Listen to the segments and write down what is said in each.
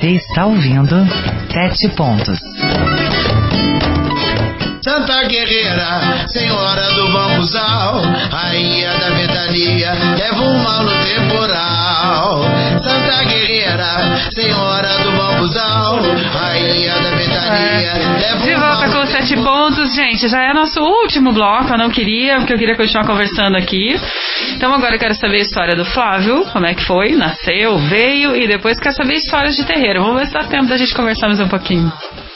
Você está ouvindo 7 Pontos. Santa Guerreira, senhora do bambuzal, rainha da ventania, leva um mal no temporal. Santa Guerreira, senhora do bambuzal, rainha da ventania, leva um de volta com 7 Pontos, gente. Já é nosso último bloco. Eu não queria, porque eu queria continuar conversando aqui. Então agora eu quero saber a história do Flávio, como é que foi, nasceu, veio, e depois quero saber histórias de terreiro. Vamos ver se dá tempo da gente conversar mais um pouquinho.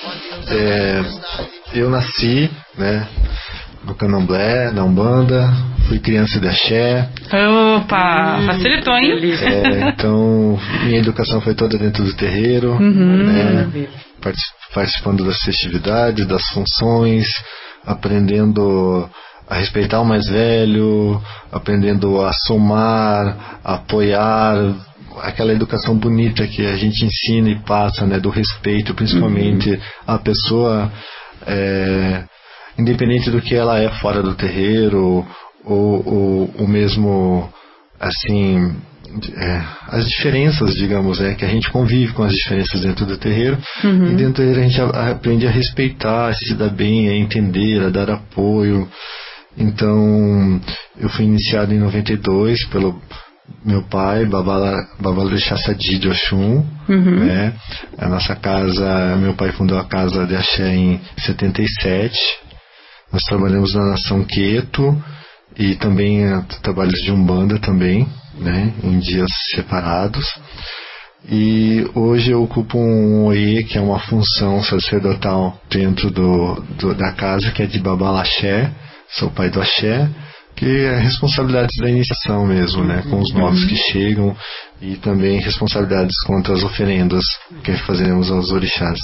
Eu nasci, né, no Candomblé, na Umbanda, fui criança de axé. Opa, facilitou, hein? Então, minha educação foi toda dentro do terreiro, né, participando das festividades, das funções, aprendendo a respeitar o mais velho, aprendendo a somar, a apoiar, aquela educação bonita que a gente ensina e passa, né, do respeito, principalmente a pessoa, independente do que ela é fora do terreiro, ou mesmo assim, as diferenças, digamos, que a gente convive com as diferenças dentro do terreiro, e dentro do terreiro a gente aprende a respeitar, a se dar bem, a entender, a dar apoio. Então eu fui iniciado em 92 pelo meu pai, Babalorixá Sadi de Oxum, né? A nossa casa, meu pai fundou a casa de axé em 77. Nós trabalhamos na Nação Queto e também trabalhos de Umbanda também, né? Em dias separados. E hoje eu ocupo um oie, que é uma função sacerdotal dentro da casa, que é de Babalaxé, sou pai do axé, que é responsabilidades da iniciação mesmo, né, com os novos que chegam, e também responsabilidades quanto às oferendas que fazemos aos orixás.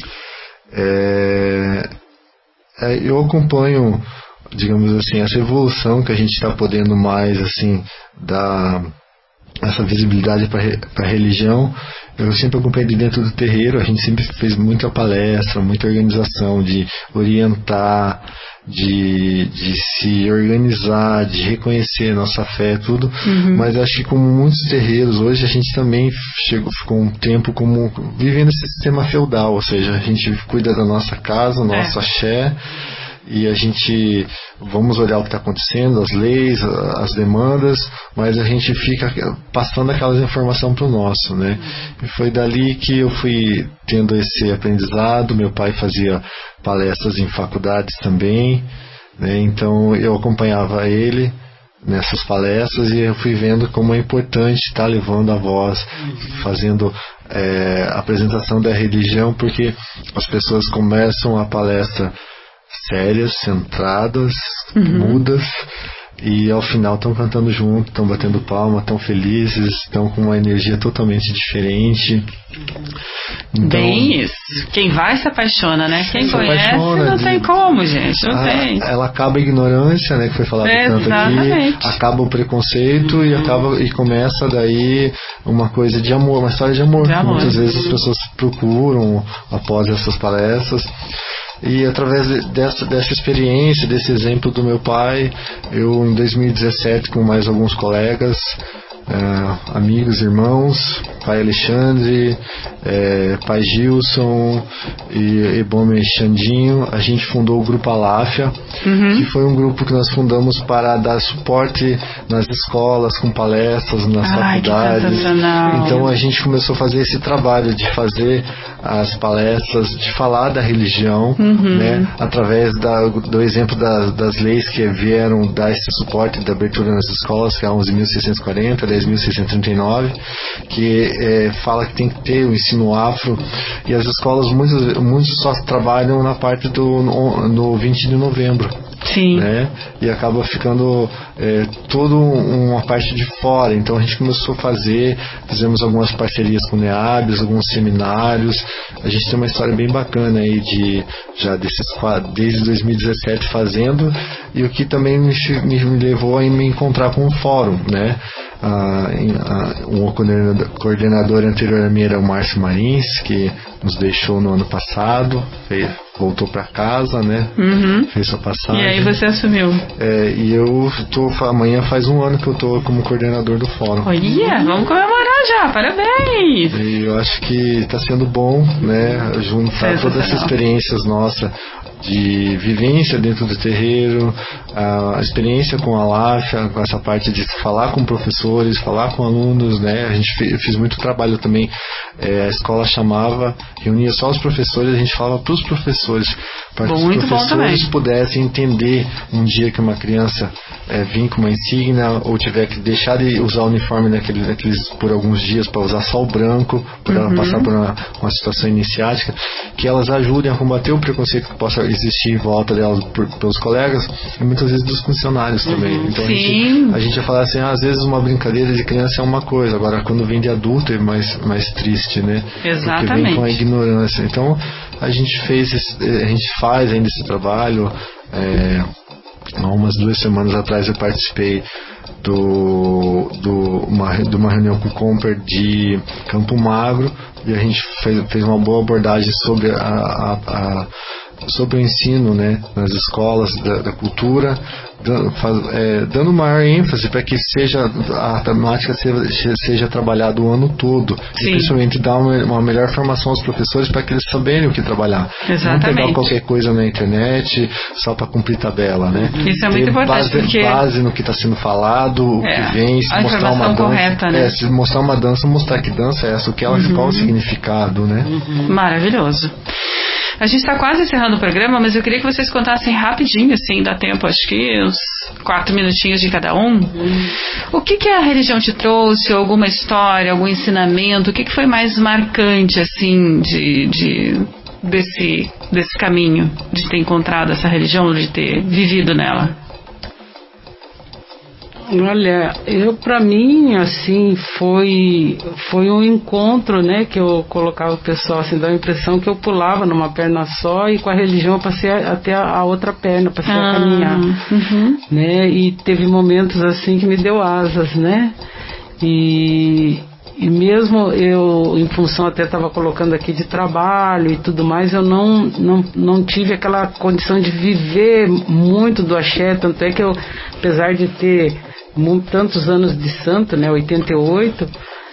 Eu acompanho, digamos assim, essa evolução que a gente está podendo mais, assim, dar essa visibilidade para a religião. Eu sempre acompanhei de dentro do terreiro, a gente sempre fez muita palestra, muita organização, de orientar, de se organizar, de reconhecer nossa fé, tudo. Mas acho que como muitos terreiros, hoje a gente também ficou um tempo como vivendo esse sistema feudal, ou seja, a gente cuida da nossa casa, nosso axé, e a gente vamos olhar o que está acontecendo, as leis, as demandas, mas a gente fica passando aquelas informações para o nosso, né? E foi dali que eu fui tendo esse aprendizado. Meu pai fazia palestras em faculdades também, né? Então eu acompanhava ele nessas palestras e eu fui vendo como é importante estar levando a voz, fazendo a apresentação da religião, porque as pessoas começam a palestra sérias, centradas, mudas, e ao final estão cantando junto, estão batendo palma, estão felizes, estão com uma energia totalmente diferente. Então, bem isso. Quem vai se apaixona, né? Quem conhece não tem como, gente. Não tem. Ela acaba a ignorância, né, que foi falado tanto aqui, acaba o preconceito e começa daí uma coisa de amor, uma história de amor. Muitas vezes as pessoas procuram após essas palestras. E através dessa experiência, desse exemplo do meu pai, eu em 2017, com mais alguns colegas, amigos, irmãos, pai Alexandre, pai Gilson e Ebome Xandinho, a gente fundou o Grupo Aláfia, que foi um grupo que nós fundamos para dar suporte nas escolas, com palestras, nas faculdades. Então a gente começou a fazer esse trabalho de fazer as palestras, de falar da religião, né, através do exemplo das leis que vieram dar esse suporte da abertura nas escolas, que é a 11.640, 10.639, que fala que tem que ter o ensino afro, e as escolas, muitos só trabalham na parte no 20 de novembro. Sim. Né? E acaba ficando toda uma parte de fora. Então a gente começou a fizemos algumas parcerias com o NEABs, alguns seminários. A gente tem uma história bem bacana aí desde 2017 fazendo, e o que também me levou a me encontrar com o fórum, né? O coordenador anterior a mim era o Márcio Marins, que nos deixou no ano passado, voltou para casa, né? Fez sua passagem. E aí você assumiu. E eu amanhã faz 1 ano que eu tô como coordenador do fórum. Olha, vamos comemorar já, parabéns! E eu acho que está sendo bom, né? Juntar todas essas experiências nossas de vivência dentro do terreiro, a experiência com a LAFA, com essa parte de falar com professores, falar com alunos, né? Eu fiz muito trabalho também. A escola reunia só os professores, a gente falava para os professores, para que os professores pudessem entender um dia que uma criança vir com uma insígnia ou tiver que deixar de usar o uniforme daqueles por alguns dias para usar só o branco, por ela passar por uma situação iniciática, que elas ajudem a combater o preconceito que possa existir em volta delas pelos colegas e muitas vezes dos funcionários também. Então a gente ia falar assim, às vezes uma brincadeira de criança é uma coisa, agora quando vem de adulto é mais triste, né? Exatamente. Porque vem com a ignorância. Então a gente faz ainda esse trabalho. Há umas 2 semanas atrás eu participei de uma reunião com o Comper de Campo Magro e a gente fez uma boa abordagem sobre sobre o ensino, né, nas escolas da cultura, dando maior ênfase para que a temática seja trabalhada o ano todo. E principalmente dar uma melhor formação aos professores para que eles saberem o que trabalhar. Exatamente. Não pegar qualquer coisa na internet só para cumprir tabela, né? Isso é muito importante, porque base no que está sendo falado, o que vem, se a mostrar uma dança, correta, né? Se mostrar uma dança, mostrar que dança é essa, qual o significado, né? Maravilhoso. A gente está quase encerrando o programa, mas eu queria que vocês contassem rapidinho, assim, dá tempo, acho que uns 4 minutinhos de cada um. O que a religião te trouxe? Alguma história, algum ensinamento? O que foi mais marcante, assim, desse caminho, de ter encontrado essa religião, de ter vivido nela? Olha, para mim, assim, foi um encontro, né, que eu colocava o pessoal, assim, dá a impressão que eu pulava numa perna só e com a religião eu passei até a outra perna, passei a caminhar, né, e teve momentos, assim, que me deu asas, né, e mesmo eu, em função, até estava colocando aqui de trabalho e tudo mais, eu não tive aquela condição de viver muito do axé, tanto é que eu, apesar de ter tantos anos de santo, né, 88,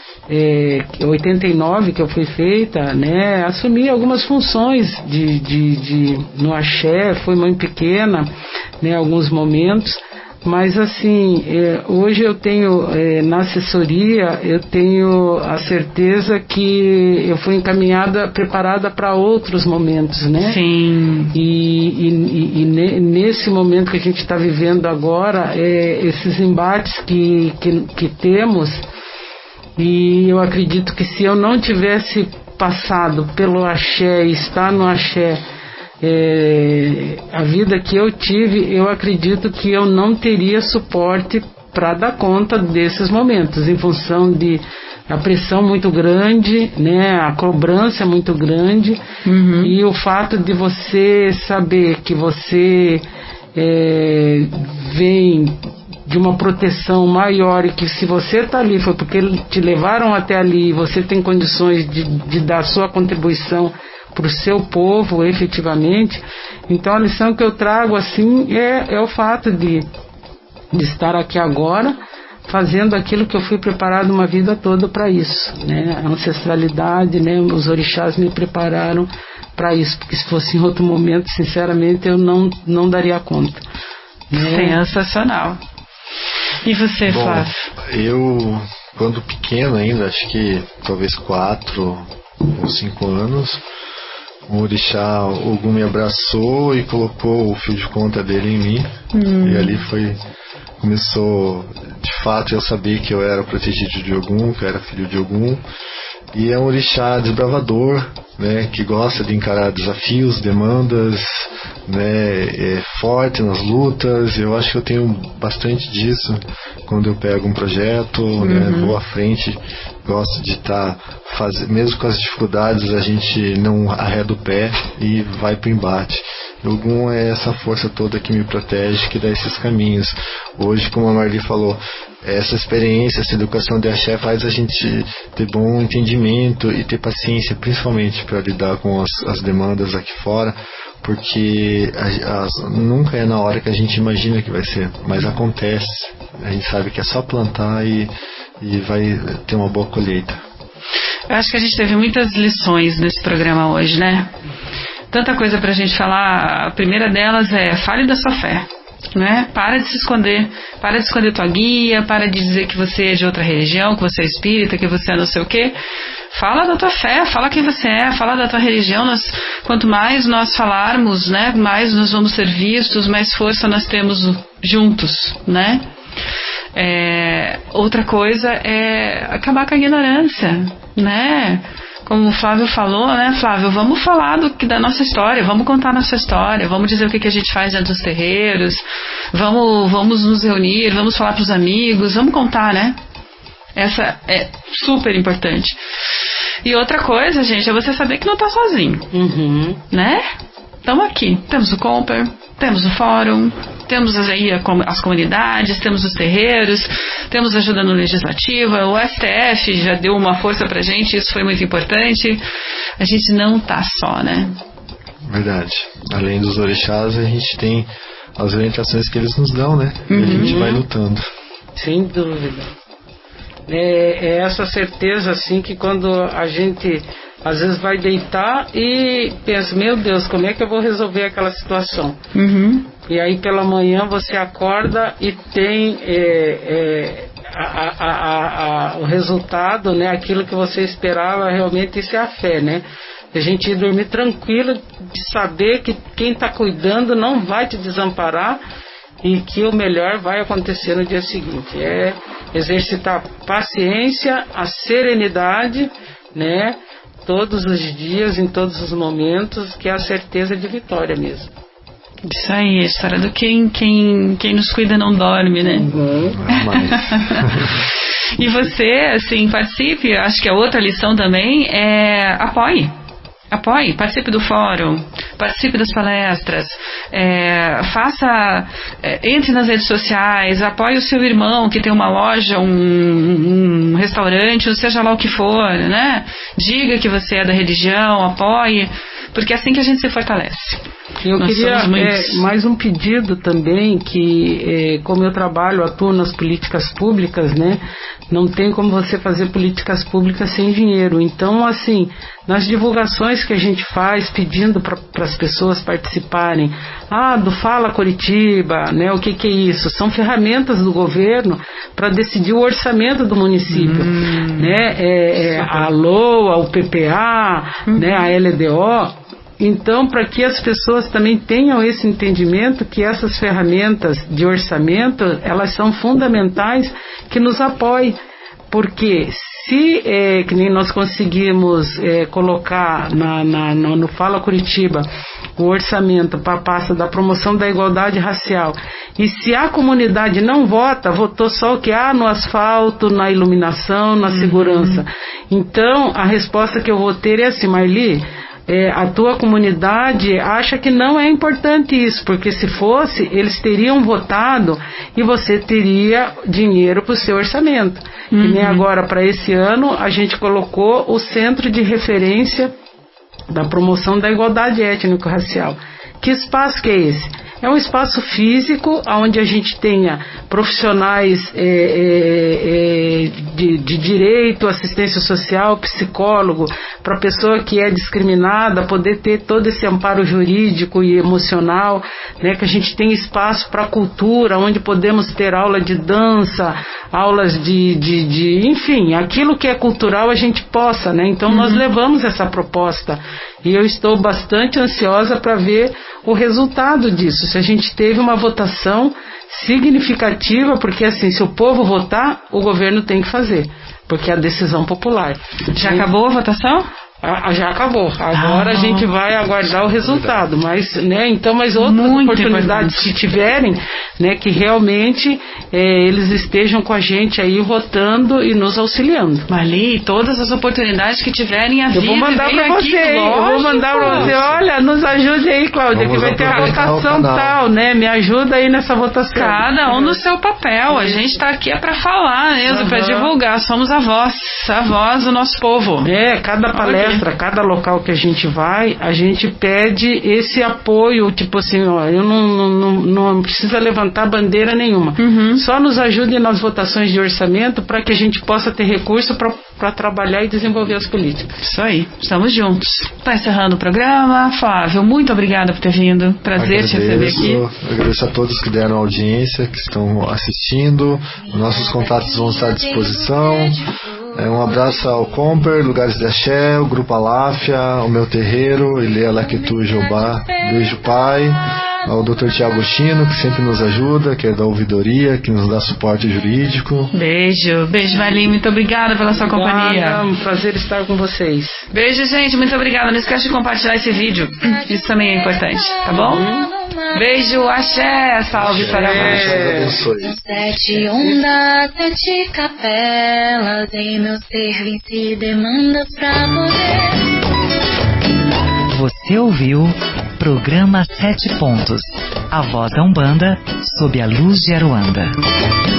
89 que eu fui feita, né, assumi algumas funções no axé, fui mãe pequena, né, alguns momentos, mas assim, hoje eu tenho, na assessoria, eu tenho a certeza que eu fui encaminhada, preparada para outros momentos, né? Sim. E nesse momento que a gente está vivendo agora, esses embates que temos, e eu acredito que se eu não tivesse passado pelo axé e estar no axé, a vida que eu tive, eu acredito que eu não teria suporte para dar conta desses momentos, em função de a pressão muito grande, né, a cobrança muito grande, e o fato de você saber que você vem de uma proteção maior e que se você está ali foi porque te levaram até ali e você tem condições de dar sua contribuição para o seu povo, efetivamente. Então a lição que eu trago, assim, é o fato de estar aqui agora, fazendo aquilo que eu fui preparado uma vida toda para isso, né? A ancestralidade, né? Os orixás me prepararam para isso, porque se fosse em outro momento, sinceramente, eu não daria conta, né? Sensacional. E você, Flávio? Eu, quando pequeno ainda, acho que talvez 4 ou 5 anos, o orixá Ogum me abraçou e colocou o fio de conta dele em mim. E ali começou, de fato, eu sabia que eu era protegido de Ogum, que eu era filho de Ogum. E é um orixá desbravador, né, que gosta de encarar desafios, demandas, né, forte nas lutas. Eu acho que eu tenho bastante disso quando eu pego um projeto, né, vou à frente, gosto de estar mesmo com as dificuldades, a gente não arreda o pé e vai para o embate. Ogum é essa força toda que me protege, que dá esses caminhos. Hoje, como a Marli falou, essa experiência, essa educação de axé faz a gente ter bom entendimento e ter paciência, principalmente para lidar com as demandas aqui fora, porque nunca é na hora que a gente imagina que vai ser, mas acontece. A gente sabe que é só plantar e vai ter uma boa colheita. Eu acho que a gente teve muitas lições nesse programa hoje, né? Tanta coisa pra gente falar. A primeira delas é: fale da sua fé, né? Para de se esconder, para de esconder tua guia, para de dizer que você é de outra religião, que você é espírita, que você é não sei o quê. Fala da tua fé, fala quem você é, fala da tua religião. Quanto mais nós falarmos, né, mais nós vamos ser vistos, mais força nós temos juntos, né? Outra coisa é acabar com a ignorância, né? Como o Flávio falou, né, Flávio? Vamos falar da nossa história, vamos contar a nossa história, vamos dizer o que a gente faz dentro dos terreiros, vamos nos reunir, vamos falar para os amigos, vamos contar, né? Essa é super importante. E outra coisa, gente, é você saber que não está sozinho, né? Estamos aqui, temos o Comper, temos o Fórum, temos aí as comunidades, temos os terreiros, temos ajuda no Legislativo, o STF já deu uma força pra gente, isso foi muito importante. A gente não tá só, né? Verdade. Além dos orixás, a gente tem as orientações que eles nos dão, né? E a gente vai lutando. Sem dúvida. É essa certeza, assim, que quando a gente às vezes vai deitar e pensa: meu Deus, como é que eu vou resolver aquela situação? E aí pela manhã você acorda e tem o resultado, né? Aquilo que você esperava, realmente isso é a fé, né? A gente ir dormir tranquilo de saber que quem está cuidando não vai te desamparar e que o melhor vai acontecer no dia seguinte. É exercitar a paciência, a serenidade, né? Todos os dias, em todos os momentos, que é a certeza de vitória mesmo. Isso aí, a história do quem nos cuida não dorme, né? E você, assim, participe. Acho que a outra lição também é apoie, participe do fórum, participe das palestras, entre nas redes sociais, apoie o seu irmão que tem uma loja, um restaurante, ou seja lá o que for, né? Diga que você é da religião, apoie, porque é assim que a gente se fortalece. Eu queria mais um pedido também, que como eu atuo nas políticas públicas, né? Não tem como você fazer políticas públicas sem dinheiro. Então, assim, nas divulgações que a gente faz, pedindo para as pessoas participarem, do Fala Curitiba, né? O que é isso? São ferramentas do governo para decidir o orçamento do município, né? A LOA, o PPA, né? A LDO. Então, para que as pessoas também tenham esse entendimento que essas ferramentas de orçamento, elas são fundamentais, que nos apoiem, porque se, que nem nós conseguimos colocar no Fala Curitiba o orçamento para a pasta da promoção da igualdade racial, e se a comunidade não votou só o que há no asfalto, na iluminação, na segurança. Então, a resposta que eu vou ter é assim: Marli, a tua comunidade acha que não é importante isso, porque se fosse, eles teriam votado e você teria dinheiro para o seu orçamento. E nem agora, para esse ano, a gente colocou o Centro de Referência da Promoção da Igualdade Étnico-Racial. Que espaço que é esse? É um espaço físico onde a gente tenha profissionais de direito, assistência social, psicólogo, para a pessoa que é discriminada poder ter todo esse amparo jurídico e emocional, né? Que a gente tem espaço para cultura, onde podemos ter aula de dança, aulas enfim, aquilo que é cultural a gente possa, né? Então nós levamos essa proposta e eu estou bastante ansiosa para ver o resultado disso. Se a gente teve uma votação significativa, porque assim, se o povo votar, o governo tem que fazer, porque é a decisão popular. Já acabou a votação? Já acabou. Agora a gente vai aguardar o resultado, mas, né, então, mas outras muito oportunidades importante. que tiverem, né, que realmente eles estejam com a gente aí votando e nos auxiliando. Marli, todas as oportunidades que tiverem a vida. Eu vou mandar para você, olha, nos ajude aí, Cláudia, que vai ter a votação tal, né, me ajuda aí nessa votação. Cada um no seu papel, a gente está aqui para falar mesmo, para divulgar, somos a voz do nosso povo. Cada palestra mostra, cada local que a gente vai, a gente pede esse apoio, tipo assim, ó, eu não precisa levantar bandeira nenhuma. Só nos ajude nas votações de orçamento para que a gente possa ter recurso para trabalhar e desenvolver as políticas. Isso aí, estamos juntos. Está encerrando o programa. Flávio, muito obrigada por ter vindo. Prazer te receber aqui. Agradeço a todos que deram audiência, que estão assistindo. Nossos contatos vão estar à disposição. Um abraço ao Comper, Lugares de Axé, o Grupo Aláfia, o Meu Terreiro, Ilê Alaquetu Jobá. Beijo, pai. Ao Dr. Tiago Chino, que sempre nos ajuda, que é da ouvidoria, que nos dá suporte jurídico. Beijo, Valim, muito obrigada pela sua companhia. É um prazer estar com vocês. Beijo, gente, muito obrigada. Não esquece de compartilhar esse vídeo, isso também é importante, tá bom? Beijo, axé, salve para você. 7 ondas, 7 capelas, em meu ser venci demandas pra poder. Você ouviu Programa 7 Pontos. A voz da Umbanda sob a luz de Aruanda.